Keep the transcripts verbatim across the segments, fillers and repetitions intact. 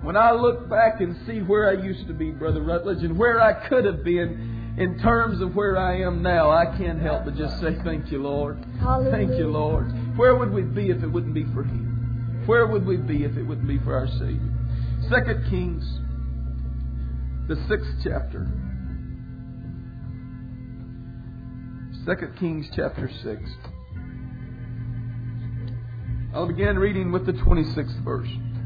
When I look back and see where I used to be, Brother Rutledge, and where I could have been in terms of where I am now, I can't help but just say thank you, Lord. Hallelujah. Thank you, Lord. Where would we be if it wouldn't be for Him? Where would we be if it wouldn't be for our Savior? Second Kings, the sixth chapter. Second Kings chapter six. I'll begin reading with the twenty-sixth verse.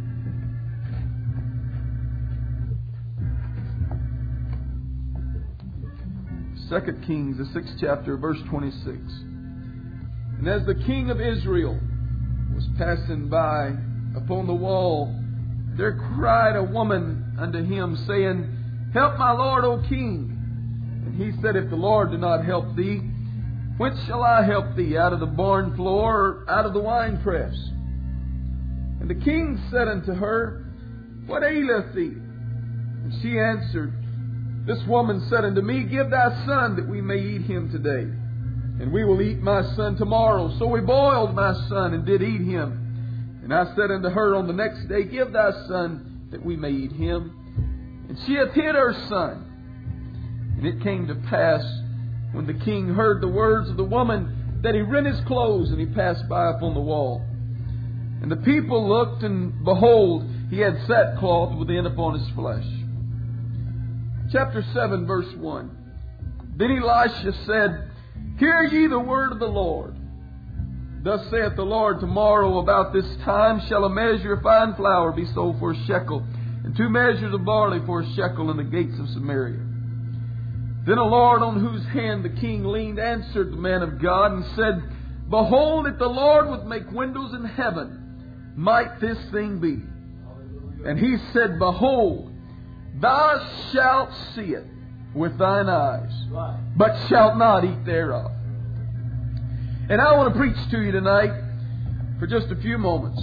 Second Kings, the sixth chapter, verse twenty-six. And as the king of Israel was passing by upon the wall, there cried a woman unto him, saying, Help my lord, O king. And he said, If the Lord do not help thee, whence shall I help thee? Out of the barn floor, or out of the winepress? And the king said unto her, What aileth thee? And she answered, This woman said unto me, Give thy son, that we may eat him today. And we will eat my son tomorrow. So we boiled my son, and did eat him. And I said unto her on the next day, Give thy son, that we may eat him. And she hath hid her son. And it came to pass, when the king heard the words of the woman, that he rent his clothes, and he passed by upon the wall. And the people looked, and behold, he had sackcloth within upon his flesh. Chapter seven, verse one. Then Elisha said, Hear ye the word of the Lord. Thus saith the Lord, Tomorrow about this time shall a measure of fine flour be sold for a shekel, and two measures of barley for a shekel in the gates of Samaria. Then a Lord on whose hand the king leaned answered the man of God and said, Behold, if the Lord would make windows in heaven, might this thing be? And he said, Behold, thou shalt see it with thine eyes, but shalt not eat thereof. And I want to preach to you tonight for just a few moments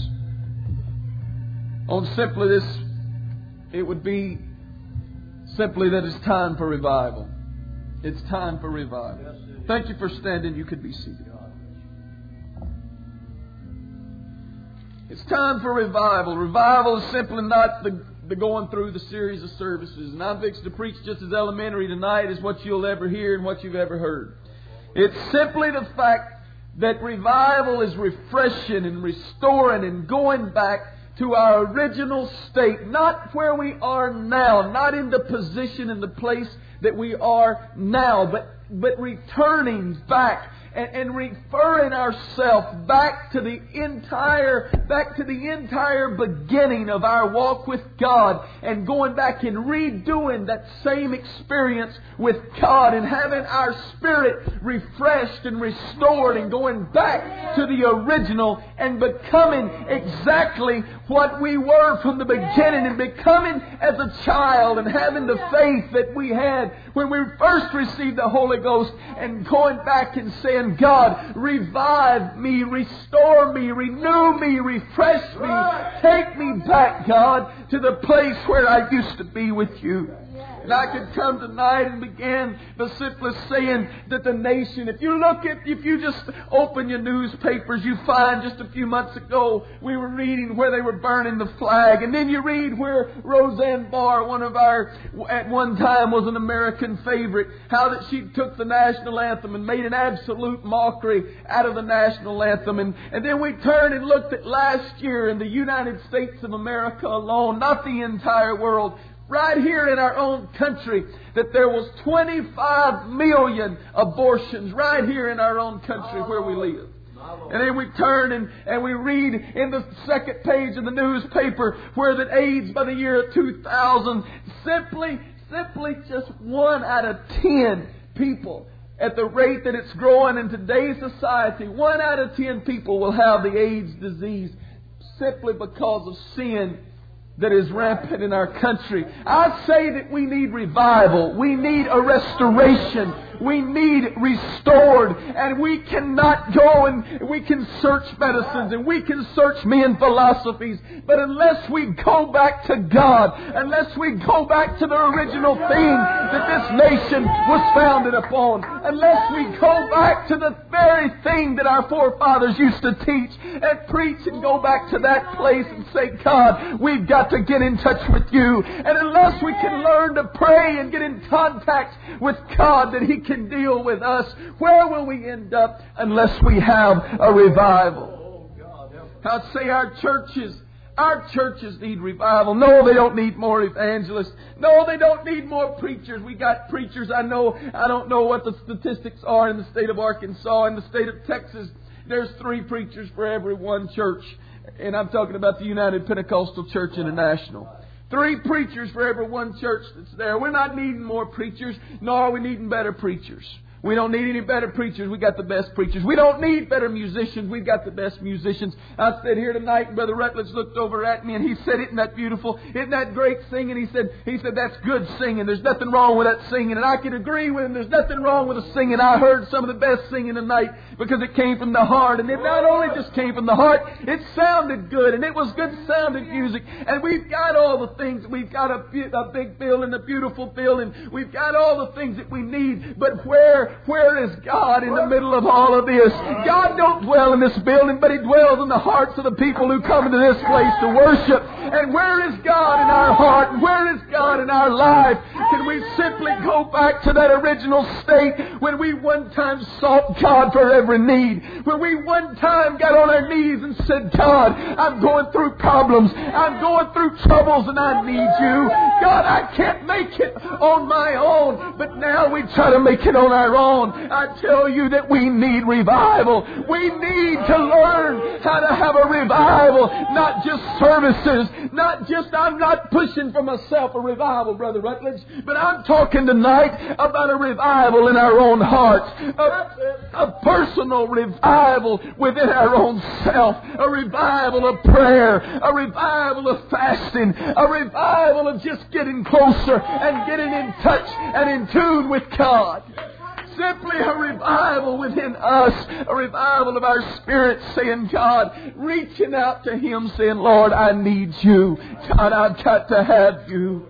on simply this. It would be simply that it's time for revival. It's time for revival. Thank you for standing. You could be seated. It's time for revival. Revival is simply not the, the going through the series of services. And I'm fixing to preach just as elementary tonight as what you'll ever hear and what you've ever heard. It's simply the fact that revival is refreshing and restoring and going back to our original state. Not where we are now. Not in the position and the place that we are now. But, but returning back and, and referring ourselves back to the entire, back to the entire beginning of our walk with God, and going back and redoing that same experience with God, and having our spirit refreshed and restored, and going back to the original and becoming exactly what we were from the beginning, and becoming as a child and having the faith that we had when we first received the Holy Ghost, and going back and saying, God, revive me, restore me, renew me, refresh me, take me back, God, to the place where I used to be with you. And I could come tonight and begin by simply saying that the nation, if you look at, if you just open your newspapers, you find just a few months ago, we were reading where they were burning the flag. And then you read where Roseanne Barr, one of our, at one time was an American favorite, how that she took the national anthem and made an absolute mockery out of the national anthem. And, and then we turned and looked at last year in the United States of America alone, not the entire world, right here in our own country, that there was twenty-five million abortions right here in our own country where we live. And then we turn and, and we read in the second page of the newspaper where that AIDS by the year of two thousand, simply, simply just one out of ten people, at the rate that it's growing in today's society, one out of ten people will have the AIDS disease simply because of sin that is rampant in our country. I say that we need revival. We need a restoration. We need restored. And we cannot go and we can search medicines and we can search men philosophies. But unless we go back to God, unless we go back to the original thing that this nation was founded upon, unless we go back to the very thing that our forefathers used to teach and preach, and go back to that place and say, God, we've got got to get in touch with you. And unless we can learn to pray and get in contact with God that He can deal with us, where will we end up unless we have a revival? I'd say our churches Our churches need revival. No, they don't need more evangelists. No, they don't need more preachers. We got preachers. I know, I don't know what the statistics are in the state of Arkansas. In the state of Texas, there's three preachers for every one church. And I'm talking about the United Pentecostal Church International. Three preachers for every one church that's there. We're not needing more preachers, nor are we needing better preachers. We don't need any better preachers. We got the best preachers. We don't need better musicians. We've got the best musicians. I stood here tonight and Brother Rutledge looked over at me and he said, "Isn't that beautiful? Isn't that great singing?" He said, he said, "That's good singing. There's nothing wrong with that singing." And I can agree with him. There's nothing wrong with the singing. I heard some of the best singing tonight because it came from the heart. And it not only just came from the heart, it sounded good. And it was good sounding music. And we've got all the things. We've got a, a big building, a beautiful building. We've got all the things that we need. But where Where is God in the middle of all of this? God don't dwell in this building, but He dwells in the hearts of the people who come into this place to worship. And where is God in our heart? And where is God in our life? Can we simply go back to that original state when we one time sought God for every need? When we one time got on our knees and said, "God, I'm going through problems. I'm going through troubles and I need You. God, I can't make it on my own." But now we try to make it on our own. I tell you that we need revival. We need to learn how to have a revival, not just services, not just, I'm not pushing for myself a revival, Brother Rutledge, but I'm talking tonight about a revival in our own hearts, a, a personal revival within our own self, a revival of prayer, a revival of fasting, a revival of just getting closer and getting in touch and in tune with God. Simply a revival within us, a revival of our spirit saying, "God," reaching out to Him saying, "Lord, I need You. God, I've got to have You."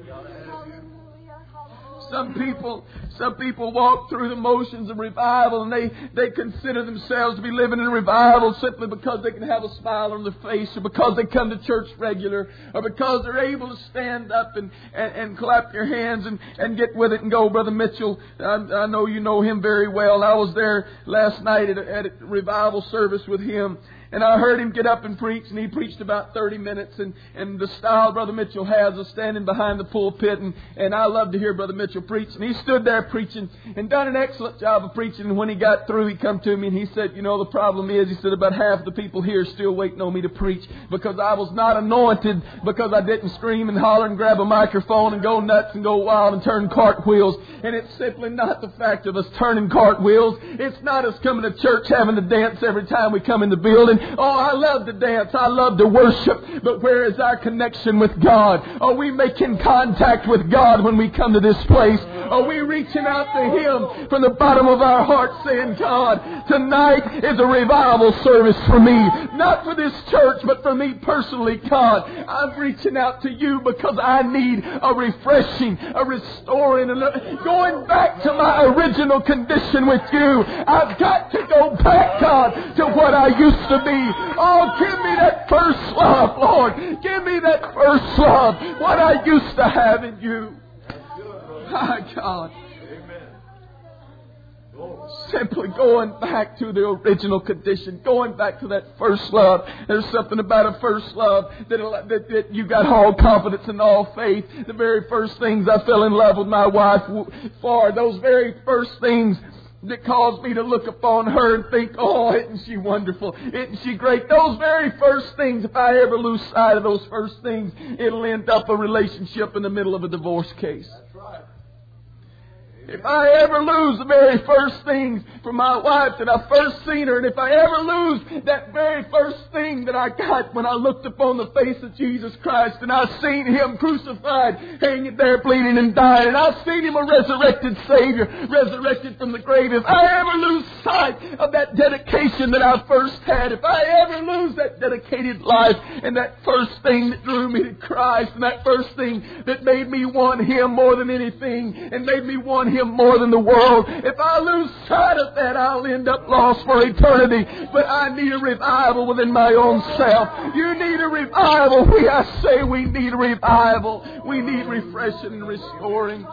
Some people, some people walk through the motions of revival and they, they consider themselves to be living in revival simply because they can have a smile on their face, or because they come to church regular, or because they're able to stand up and, and, and clap your hands and, and get with it and go. Brother Mitchell, I, I know you know him very well. I was there last night at a, at a revival service with him. And I heard him get up and preach, and he preached about thirty minutes. And, and the style Brother Mitchell has of standing behind the pulpit. And, and I love to hear Brother Mitchell preach. And he stood there preaching and done an excellent job of preaching. And when he got through, he come to me and he said, "You know, the problem is," he said, "about half the people here are still waiting on me to preach because I was not anointed, because I didn't scream and holler and grab a microphone and go nuts and go wild and turn cartwheels." And it's simply not the fact of us turning cartwheels. It's not us coming to church having to dance every time we come in the building. Oh, I love to dance. I love to worship. But where is our connection with God? Are we making contact with God when we come to this place? Are we reaching out to Him from the bottom of our heart saying, "God, tonight is a revival service for me. Not for this church, but for me personally, God. I'm reaching out to You because I need a refreshing, a restoring, and a going back to my original condition with You. I've got to go back, God, to what I used to be. Oh, give me that first love, Lord. Give me that first love, what I used to have in You." My God. Simply going back to the original condition, going back to that first love. There's something about a first love that, that, that you got all confidence and all faith. The very first things I fell in love with my wife for, those very first things that caused me to look upon her and think, "Oh, isn't she wonderful? Isn't she great?" Those very first things, if I ever lose sight of those first things, it'll end up a relationship in the middle of a divorce case. If I ever lose the very first things from my wife that I first seen her, and if I ever lose that very first thing that I got when I looked upon the face of Jesus Christ and I seen Him crucified, hanging there bleeding and dying, and I seen Him a resurrected Savior, resurrected from the grave, if I ever lose sight of that dedication that I first had, if I ever lose that dedicated life and that first thing that drew me to Christ and that first thing that made me want Him more than anything and made me want Him more than the world. If I lose sight of that, I'll end up lost for eternity. But I need a revival within my own self. You need a revival. We, I say we need a revival. We need refreshing and restoring.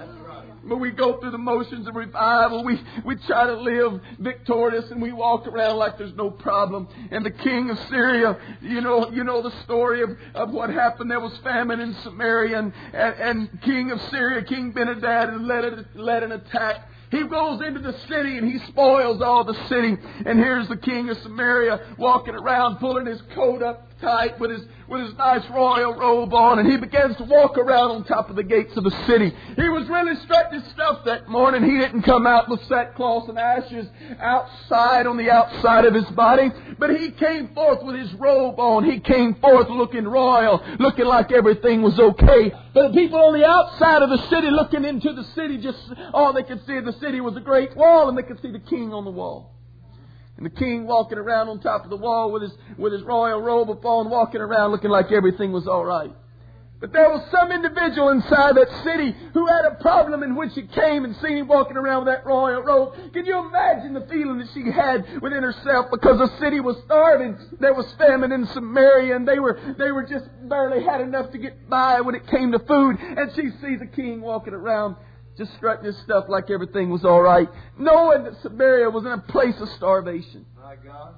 But we go through the motions of revival. We we try to live victorious, and we walk around like there's no problem. And the king of Syria, you know, you know the story of, of what happened. There was famine in Samaria, and, and, and king of Syria, King Ben-Hadad, led, a, led an attack. He goes into the city and he spoils all the city. And here's the king of Samaria walking around, pulling his coat up tight with his with his nice royal robe on, and he begins to walk around on top of the gates of the city. He was really strutting his stuff that morning. He didn't come out with sackcloth and ashes outside on the outside of his body, but he came forth with his robe on. He came forth looking royal, looking like everything was okay. But the people on the outside of the city looking into the city, just all they could see of the city was a great wall, and they could see the king on the wall. And the king walking around on top of the wall with his with his royal robe upon, walking around looking like everything was all right. But there was some individual inside that city who had a problem, in which he came and seen him walking around with that royal robe. Can you imagine the feeling that she had within herself? Because the city was starving. There was famine in Samaria, and they were they were just barely had enough to get by when it came to food. And she sees the king walking around just strutting his stuff like everything was all right, knowing that Samaria was in a place of starvation. My God.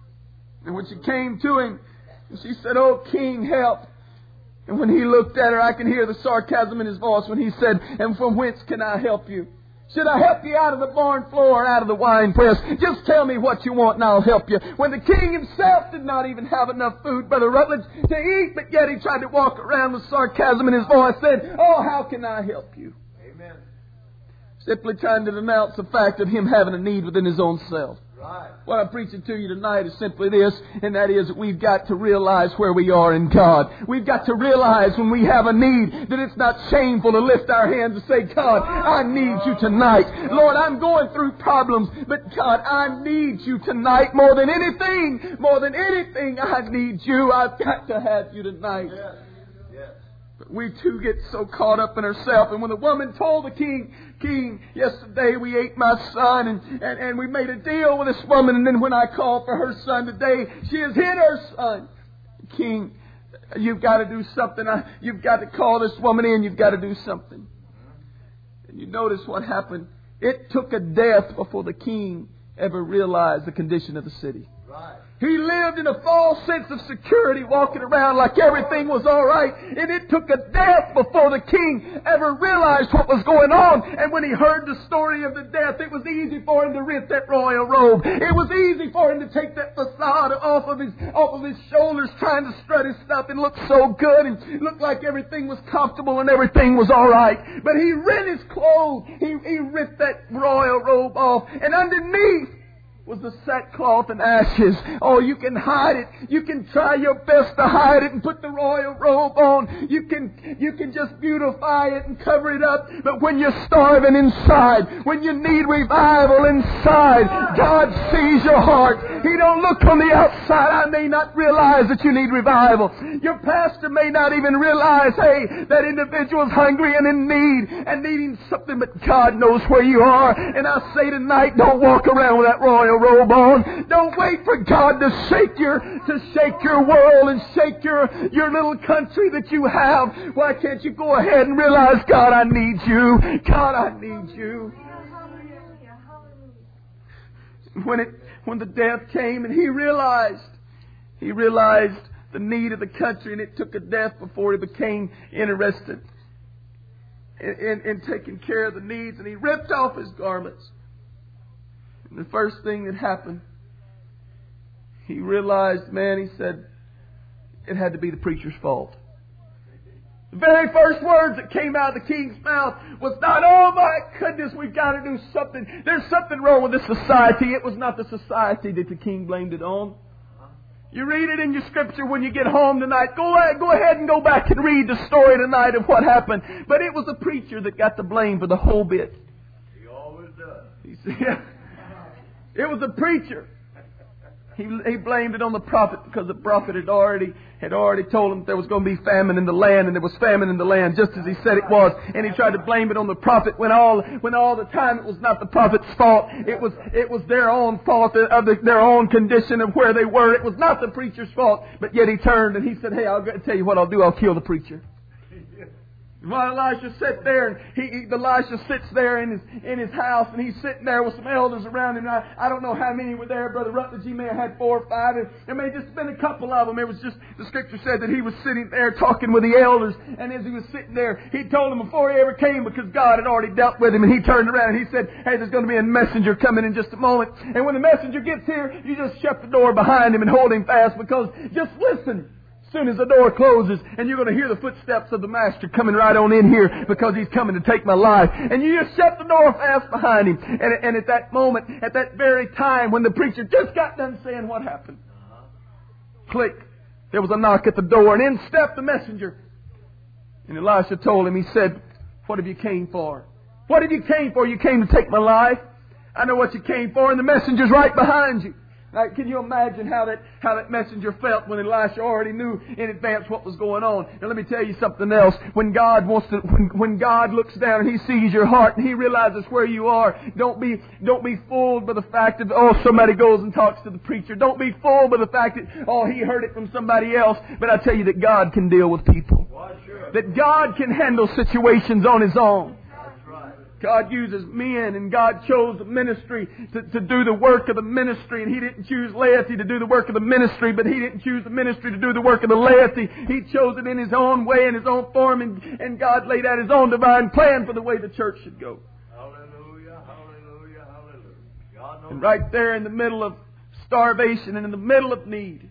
And when she came to him, she said, "Oh, King, help." And when he looked at her, I can hear the sarcasm in his voice when he said, "And from whence can I help you? Should I help you out of the barn floor or out of the wine press? Just tell me what you want and I'll help you." When the king himself did not even have enough food, Brother Rutledge, to eat, but yet he tried to walk around with sarcasm in his voice, said, "Oh, how can I help you?" Amen. Simply trying to denounce the fact of him having a need within his own self. Right. What I'm preaching to you tonight is simply this, and that is that we've got to realize where we are in God. We've got to realize when we have a need that it's not shameful to lift our hands and say, "God, I need you tonight. Lord, I'm going through problems, but God, I need you tonight more than anything. More than anything, I need you. I've got to have you tonight." Yes. Yes. But we too get so caught up in ourselves. And when the woman told the king, "King, yesterday we ate my son, and, and, and we made a deal with this woman, and then when I called for her son today, she has hid her son." "King, you've got to do something. I, you've got to call this woman in. You've got to do something." And you notice what happened. It took a death before the king ever realized the condition of the city. Right. He lived in a false sense of security, walking around like everything was all right. And it took a death before the king ever realized what was going on. And when he heard the story of the death, it was easy for him to rip that royal robe. It was easy for him to take that facade off of his off of his shoulders, trying to strut his stuff and look so good and look like everything was comfortable and everything was all right. But he rent his clothes. He, he ripped that royal robe off. And underneath was the sackcloth and ashes. Oh, you can hide it. You can try your best to hide it and put the royal robe on. You can, you can just beautify it and cover it up. But when you're starving inside, when you need revival inside, God sees your heart. He don't look on the outside. I may not realize that you need revival. Your pastor may not even realize, hey, that individual's hungry and in need and needing something, but God knows where you are. And I say tonight, don't walk around with that royal robe on. Don't wait for God to shake your to shake your world and shake your your little country that you have. Why can't you go ahead and realize, God, I need you. God, I need you. When it when the death came and he realized he realized the need of the country, and it took a death before he became interested in, in, in taking care of the needs, and he ripped off his garments. And the first thing that happened, he realized, man, he said, it had to be the preacher's fault. The very first words that came out of the king's mouth was not, "Oh my goodness, we've got to do something. There's something wrong with this society." It was not the society that the king blamed it on. You read it in your scripture when you get home tonight. Go ahead, go ahead and go back and read the story tonight of what happened. But it was the preacher that got the blame for the whole bit. He always does. He said, it was the preacher. He, he blamed it on the prophet because the prophet had already had already told him there was going to be famine in the land, and there was famine in the land just as he said it was. And he tried to blame it on the prophet when all when all the time it was not the prophet's fault. It was it was their own fault of the, their own condition of where they were. It was not the preacher's fault. But yet he turned and he said, "Hey, I'll tell you what I'll do. I'll kill the preacher." While Elisha sat there, and he, he, Elisha sits there in his in his house, and he's sitting there with some elders around him. And I, I don't know how many were there. Brother Rutledge, he may have had four or five, and there may have just been a couple of them. It was just, the Scripture said that he was sitting there talking with the elders, and as he was sitting there, he told them before he ever came, because God had already dealt with him, and he turned around and he said, "Hey, there's going to be a messenger coming in just a moment. And when the messenger gets here, you just shut the door behind him and hold him fast, because just listen. As soon as the door closes, and you're going to hear the footsteps of the Master coming right on in here, because He's coming to take my life." And you just shut the door fast behind him. And, and at that moment, at that very time, when the preacher just got done saying what happened, click, there was a knock at the door, and in stepped the messenger. And Elisha told him, he said, "What have you came for? What have you came for? You came to take my life? I know what you came for, and the messenger's right behind you." Now, can you imagine how that how that messenger felt when Elisha already knew in advance what was going on? And let me tell you something else. When God wants to, when, when God looks down and He sees your heart and He realizes where you are, don't be don't be fooled by the fact that, oh, somebody goes and talks to the preacher. Don't be fooled by the fact that, oh, he heard it from somebody else. But I tell you that God can deal with people. That God can handle situations on His own. God uses men, and God chose the ministry to, to do the work of the ministry. And He didn't choose laity to do the work of the ministry, but He didn't choose the ministry to do the work of the laity. He chose it in His own way, in His own form, and, and God laid out His own divine plan for the way the church should go. Hallelujah, hallelujah, hallelujah. God knows. And right there in the middle of starvation and in the middle of need,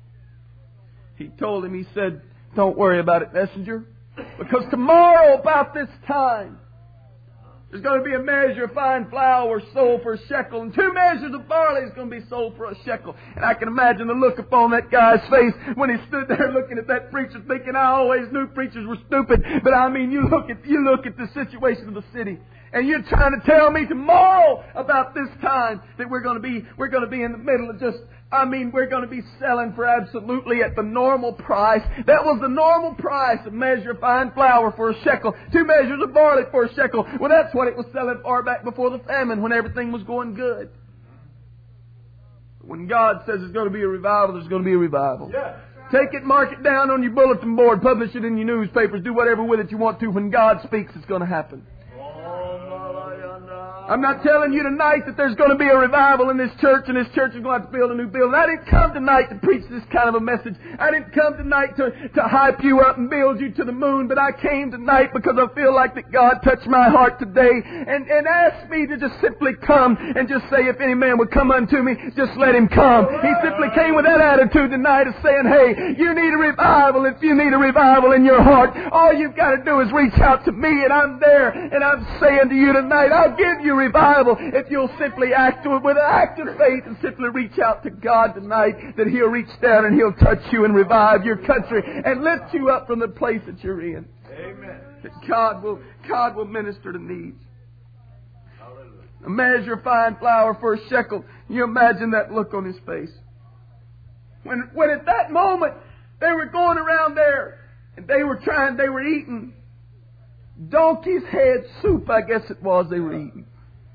He told him, He said, "Don't worry about it, messenger, because tomorrow about this time, there's going to be a measure of fine flour sold for a shekel, and two measures of barley is going to be sold for a shekel." And I can imagine the look upon that guy's face when he stood there looking at that preacher, thinking, "I always knew preachers were stupid." But I mean, you look at you look at the situation of the city, and you're trying to tell me tomorrow about this time that we're going to be we're going to be in the middle of just. I mean, we're going to be selling for absolutely at the normal price. That was the normal price, a measure of fine flour for a shekel, two measures of barley for a shekel. Well, that's what it was selling for back before the famine, when everything was going good. When God says there's going to be a revival, there's going to be a revival. Yeah. Take it, mark it down on your bulletin board, publish it in your newspapers, do whatever with it you want to. When God speaks, it's going to happen. I'm not telling you tonight that there's going to be a revival in this church, and this church is going to have to build a new building. I didn't come tonight to preach this kind of a message. I didn't come tonight to, to hype you up and build you to the moon, but I came tonight because I feel like that God touched my heart today and, and asked me to just simply come and just say, "If any man would come unto me, just let him come." He simply came with that attitude tonight of saying, "Hey, you need a revival. If you need a revival in your heart, all you've got to do is reach out to me, and I'm there. And I'm saying to you tonight, I'll give you revival if you'll simply act with an act of faith and simply reach out to God tonight, that He'll reach down and He'll touch you and revive your country and lift you up from the place that you're in." Amen. That God will God will minister to needs. Hallelujah. A measure of fine flour for a shekel. You imagine that look on his face. When when at that moment they were going around there and they were trying, they were eating donkey's head soup, I guess it was they were eating.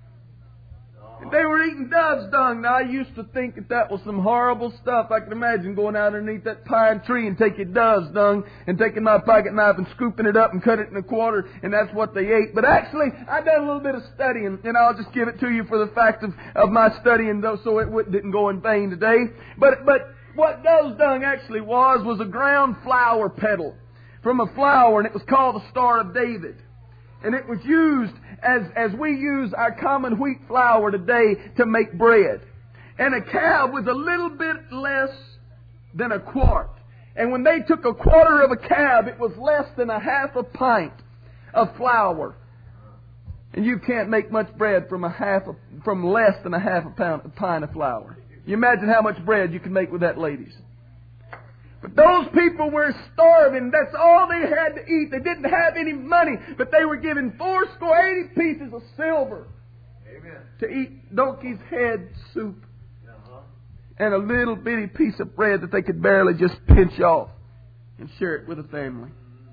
And they were eating dove's dung. Now, I used to think that that was some horrible stuff. I can imagine going out underneath that pine tree and taking dove's dung and taking my pocket knife and scooping it up and cut it in a quarter, and that's what they ate. But actually, I done a little bit of studying, and I'll just give it to you for the fact of, of my studying, though, so it wouldn't, didn't go in vain today. But but what dove's dung actually was, was a ground flour petal from a flower, and it was called the Star of David. And it was used as, as we use our common wheat flour today to make bread. And a cab was a little bit less than a quart. And when they took a quarter of a cab, it was less than a half a pint of flour. And you can't make much bread from a half a, from less than a half a pound a pint of flour. You imagine how much bread you can make with that, ladies. But those people were starving. That's all they had to eat. They didn't have any money, but they were given four score eighty pieces of silver. Amen. To eat donkey's head soup. Uh-huh. and a little bitty piece of bread that they could barely just pinch off and share it with a family.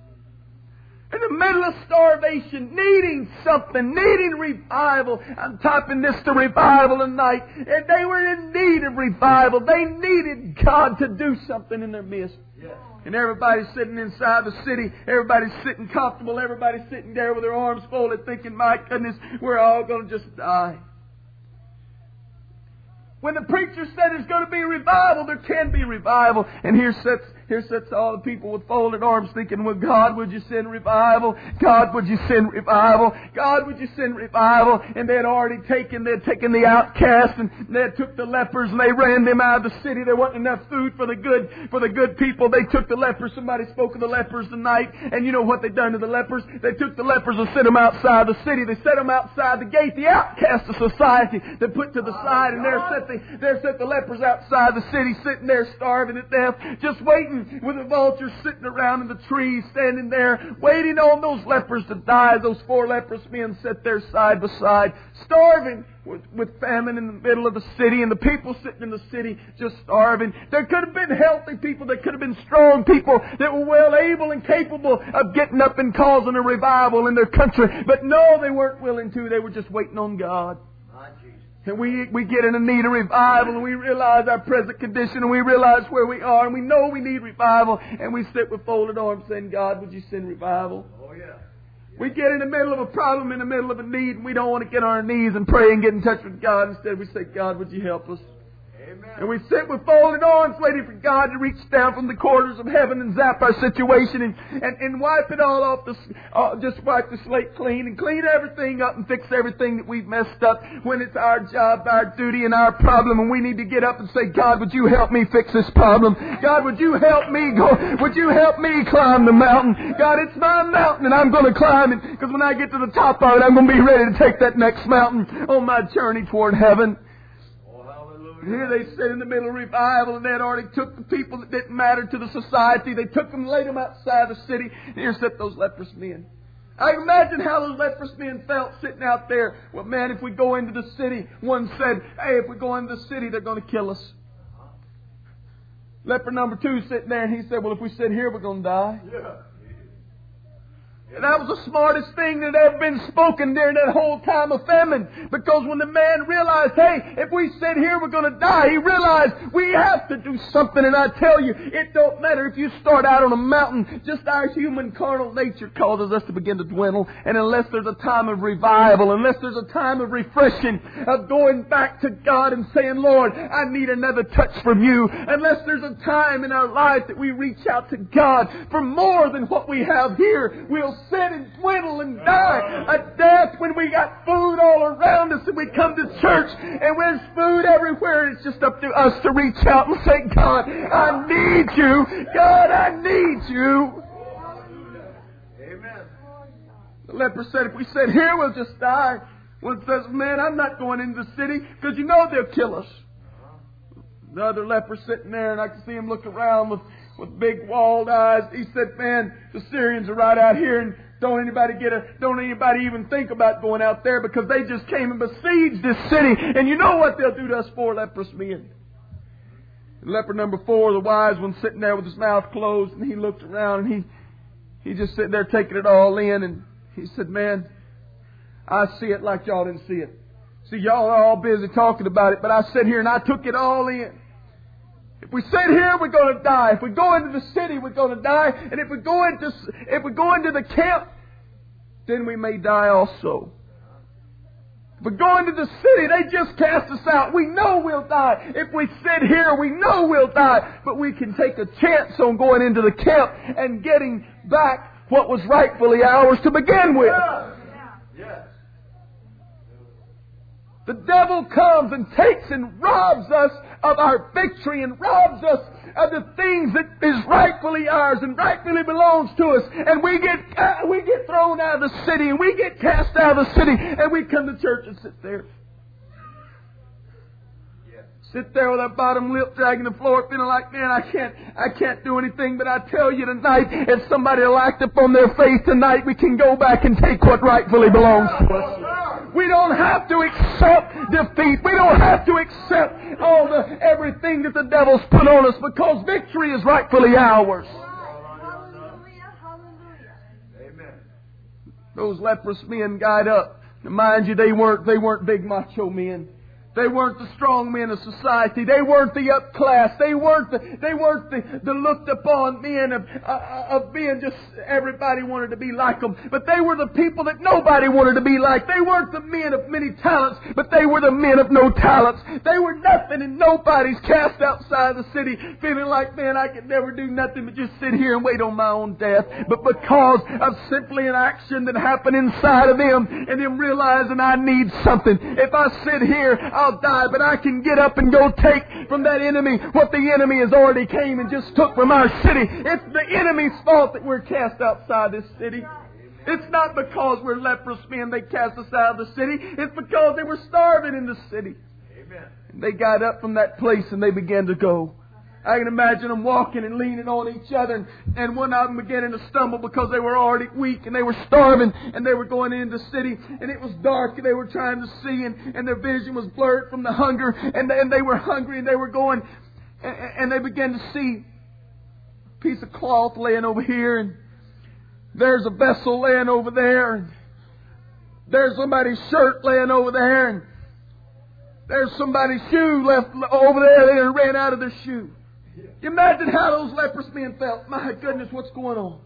In the middle of starvation, needing something, needing revival. I'm typing this to revival tonight. And they were in need of revival. They needed God to do something in their midst. Yes. And everybody's sitting inside the city. Everybody's sitting comfortable. Everybody's sitting there with their arms folded thinking, my goodness, we're all going to just die. When the preacher said there's going to be revival, there can be revival. And here sits Here sits all the people with folded arms thinking, well, God, would you send revival? God, would you send revival? God, would you send revival? And they had already taken, they had taken the outcast and they had took the lepers and they ran them out of the city. There wasn't enough food for the good, for the good people. They took the lepers. Somebody spoke of the lepers tonight. And you know what they done to the lepers? They took the lepers and set them outside the city. They set them outside the gate, the outcast of society. They put to the side and there set the, there set the lepers outside the city, sitting there starving to death, just waiting with the vultures sitting around in the trees, standing there, waiting on those lepers to die. Those four leprous men sat there side by side, starving with, with famine in the middle of the city, and the people sitting in the city just starving. There could have been healthy people, there could have been strong people that were well able and capable of getting up and causing a revival in their country. But no, they weren't willing to. They were just waiting on God. And we we get in a need of revival, and we realize our present condition, and we realize where we are, and we know we need revival, and we sit with folded arms saying, God, would you send revival? Oh, yeah. We get in the middle of a problem, in the middle of a need, and we don't want to get on our knees and pray and get in touch with God. Instead, we say, God, would you help us? Amen. And we sit with folded arms waiting for God to reach down from the corners of heaven and zap our situation and, and, and wipe it all off, the, uh, just wipe the slate clean and clean everything up and fix everything that we've messed up when it's our job, our duty, and our problem. And we need to get up and say, God, would you help me fix this problem? God, would you help me go? Would you help me climb the mountain? God, it's my mountain and I'm going to climb it, because when I get to the top of it, I'm going to be ready to take that next mountain on my journey toward heaven. Here they sit in the middle of revival, and they had already took the people that didn't matter to the society. They took them and laid them outside the city. And here sit those leprous men. I imagine how those leprous men felt sitting out there. Well, man, if we go into the city, one said, hey, if we go into the city, they're going to kill us. Leper number two sitting there, and he said, well, if we sit here, we're going to die. Yeah. And that was the smartest thing that ever been spoken during that whole time of famine. Because when the man realized, hey, if we sit here, we're going to die, he realized we have to do something. And I tell you, it don't matter if you start out on a mountain. Just our human carnal nature causes us to begin to dwindle. And unless there's a time of revival, unless there's a time of refreshing, of going back to God and saying, Lord, I need another touch from you. Unless there's a time in our life that we reach out to God for more than what we have here, we'll sit and dwindle and die a death when we got food all around us and we come to church and there's food everywhere. It's just up to us to reach out and say, God, I need you. God, I need you. Amen. The leper said, if we sit here, we'll just die. One says, man, I'm not going into the city because you know they'll kill us. The other leper sitting there, and I can see him look around with with big walled eyes. He said, man, the Syrians are right out here, and don't anybody get a, don't anybody even think about going out there, because they just came and besieged this city. And you know what they'll do to us four leprous men. And leper number four, the wise one, sitting there with his mouth closed, and he looked around, and he, he just sitting there taking it all in, and he said, man, I see it like y'all didn't see it. See, y'all are all busy talking about it, but I sat here and I took it all in. If we sit here, we're going to die. If we go into the city, we're going to die. And if we go into if we go into the camp, then we may die also. If we go into the city, they just cast us out. We know we'll die. If we sit here, we know we'll die. But we can take a chance on going into the camp and getting back what was rightfully ours to begin with. Yes. The devil comes and takes and robs us of our victory and robs us of the things that is rightfully ours and rightfully belongs to us. And we get uh, we get thrown out of the city and we get cast out of the city and we come to church and sit there. Yeah. Sit there with our bottom lip dragging the floor, feeling like, man, I can't I can't do anything. But I tell you tonight, if somebody will act upon their faith tonight, we can go back and take what rightfully belongs to us. We don't have to accept defeat. We don't have to accept all the everything that the devil's put on us, because victory is rightfully ours. Those leprous men got up. Now, mind you, they weren't they weren't big macho men. They weren't the strong men of society. They weren't the upclass. They weren't the they weren't the, the looked upon men of uh, of being just everybody wanted to be like them. But they were the people that nobody wanted to be like. They weren't the men of many talents, but they were the men of no talents. They were nothing and nobody's, cast outside the city, feeling like, man, I could never do nothing but just sit here and wait on my own death. But because of simply an action that happened inside of them, and them realizing I need something. If I sit here, I'll die, but I can get up and go take from that enemy what the enemy has already came and just took from our city. It's the enemy's fault that we're cast outside this city. It's not because we're leprous men they cast us out of the city. It's because they were starving in the city. Amen. And they got up from that place and they began to go. I can imagine them walking and leaning on each other, and, and one of them beginning to stumble because they were already weak and they were starving, and they were going into the city, and it was dark and they were trying to see, and, and their vision was blurred from the hunger, and, and they were hungry and they were going, and, and they began to see a piece of cloth laying over here, and there's a vessel laying over there, and there's somebody's shirt laying over there, and there's somebody's shoe left over there. They ran out of their shoe. Imagine how those leprous men felt. My goodness, what's going on?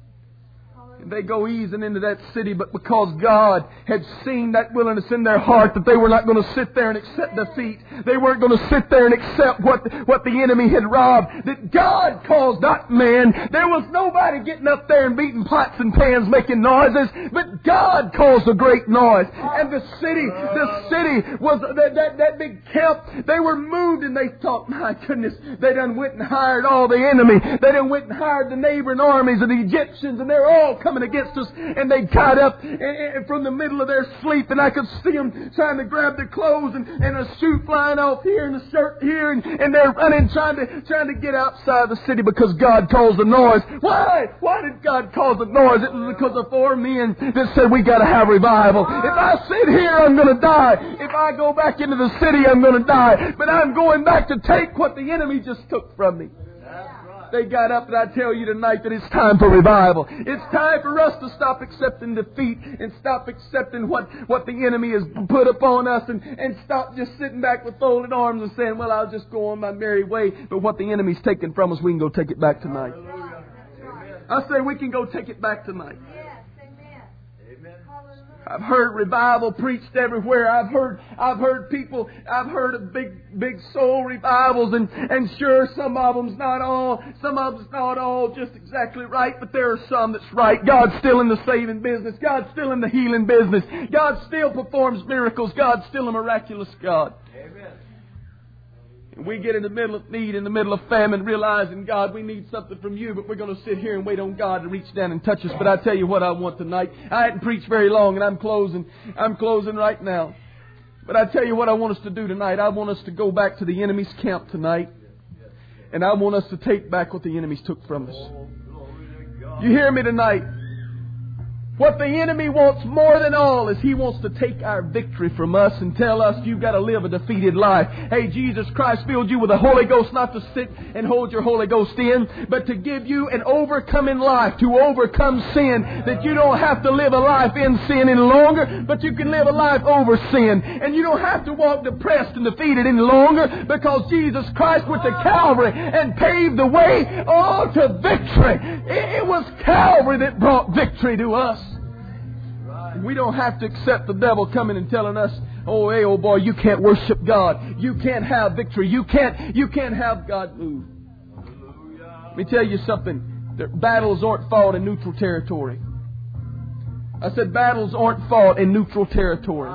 And they go easing into that city, but because God had seen that willingness in their heart that they were not going to sit there and accept defeat. They weren't going to sit there and accept what, what the enemy had robbed. That God caused, not man. There was nobody getting up there and beating pots and pans, making noises, but God caused a great noise. And the city, the city was that, that, that big camp. They were moved and they thought, my goodness, they done went and hired all the enemy. They done went and hired the neighboring armies of the Egyptians, and they're all coming against us, and they got up and, and from the middle of their sleep, and I could see them trying to grab their clothes, and, and a shoe flying off here and a shirt here, and, and they're running trying to trying to get outside the city because God caused the noise. Why? Why did God cause the noise? It was because of four men that said we got to have revival. If I sit here, I'm going to die. If I go back into the city, I'm going to die. But I'm going back to take what the enemy just took from me. They got up, and I tell you tonight that it's time for revival. It's time for us to stop accepting defeat and stop accepting what, what the enemy has put upon us, and, and stop just sitting back with folded arms and saying, well, I'll just go on my merry way. But what the enemy's taken from us, we can go take it back tonight. I say we can go take it back tonight. I've heard revival preached everywhere. I've heard, I've heard people, I've heard of big, big soul revivals, and, and sure, some of them's not all, some of them's not all just exactly right, but there are some that's right. God's still in the saving business. God's still in the healing business. God still performs miracles. God's still a miraculous God. Amen. We get in the middle of need, in the middle of famine, realizing, God, we need something from you, but we're going to sit here and wait on God to reach down and touch us. But I tell you what I want tonight. I hadn't preached very long, and I'm closing. I'm closing right now. But I tell you what I want us to do tonight. I want us to go back to the enemy's camp tonight, and I want us to take back what the enemies took from us. You hear me tonight? What the enemy wants more than all is he wants to take our victory from us and tell us you've got to live a defeated life. Hey, Jesus Christ filled you with the Holy Ghost not to sit and hold your Holy Ghost in, but to give you an overcoming life, to overcome sin, that you don't have to live a life in sin any longer, but you can live a life over sin. And you don't have to walk depressed and defeated any longer, because Jesus Christ went to Calvary and paved the way all to victory. It was Calvary that brought victory to us. We don't have to accept the devil coming and telling us, oh, hey, old boy, you can't worship God. You can't have victory. You can't, you can't have God move. Let me tell you something. The battles aren't fought in neutral territory. I said battles aren't fought in neutral territory.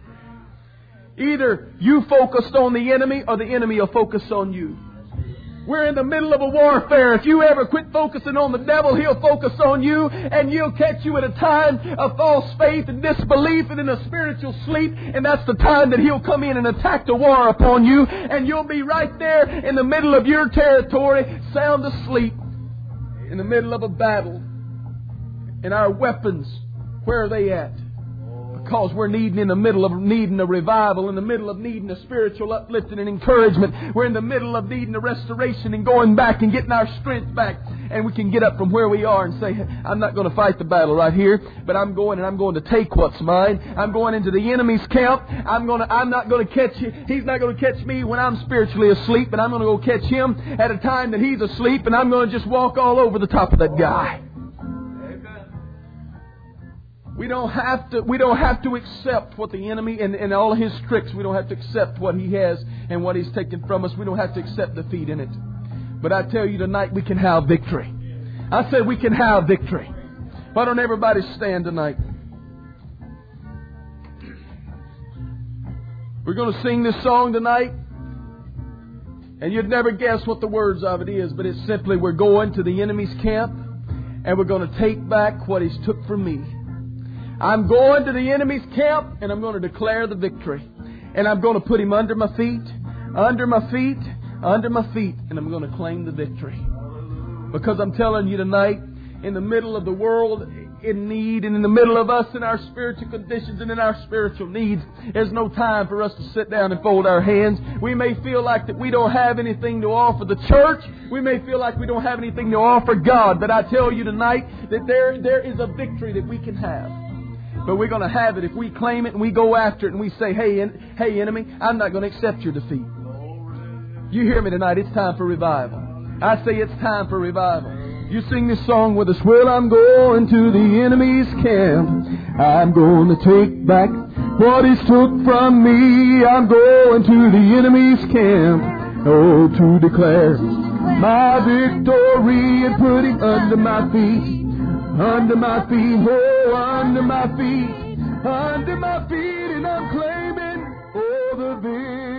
Either you focused on the enemy or the enemy will focus on you. We're in the middle of a warfare. If you ever quit focusing on the devil, he'll focus on you, and he'll catch you at a time of false faith and disbelief and in a spiritual sleep. And that's the time that he'll come in and attack the war upon you. And you'll be right there in the middle of your territory, sound asleep, in the middle of a battle. And our weapons, where are they at? because we're needing in the middle of needing a revival, in the middle of needing a spiritual uplifting and encouragement. We're in the middle of needing a restoration and going back and getting our strength back. And we can get up from where we are and say, I'm not going to fight the battle right here, but I'm going and I'm going to take what's mine. I'm going into the enemy's camp. I'm going to, I'm not going to catch you. He's not going to catch me when I'm spiritually asleep, but I'm going to go catch him at a time that he's asleep, and I'm going to just walk all over the top of that guy. We don't have to, we don't have to accept what the enemy and, and all of his tricks. We don't have to accept what he has and what he's taken from us. We don't have to accept defeat in it. But I tell you tonight, we can have victory. I said we can have victory. Why don't everybody stand tonight? We're going to sing this song tonight. And you'd never guess what the words of it is, but it's simply, we're going to the enemy's camp and we're going to take back what he's took from me. I'm going to the enemy's camp and I'm going to declare the victory. And I'm going to put him under my feet, under my feet, under my feet, and I'm going to claim the victory. Because I'm telling you tonight, in the middle of the world in need, and in the middle of us in our spiritual conditions and in our spiritual needs, there's no time for us to sit down and fold our hands. We may feel like that we don't have anything to offer the church. We may feel like we don't have anything to offer God. But I tell you tonight that there, there is a victory that we can have. But we're going to have it if we claim it and we go after it and we say, hey, en- hey enemy, I'm not going to accept your defeat. You hear me tonight. It's time for revival. I say it's time for revival. You sing this song with us. Well, I'm going to the enemy's camp. I'm going to take back what he's took from me. I'm going to the enemy's camp. Oh, to declare my victory and put him under my feet. Under my feet. Oh, under my feet. Under my feet. And I'm claiming, oh, the victory.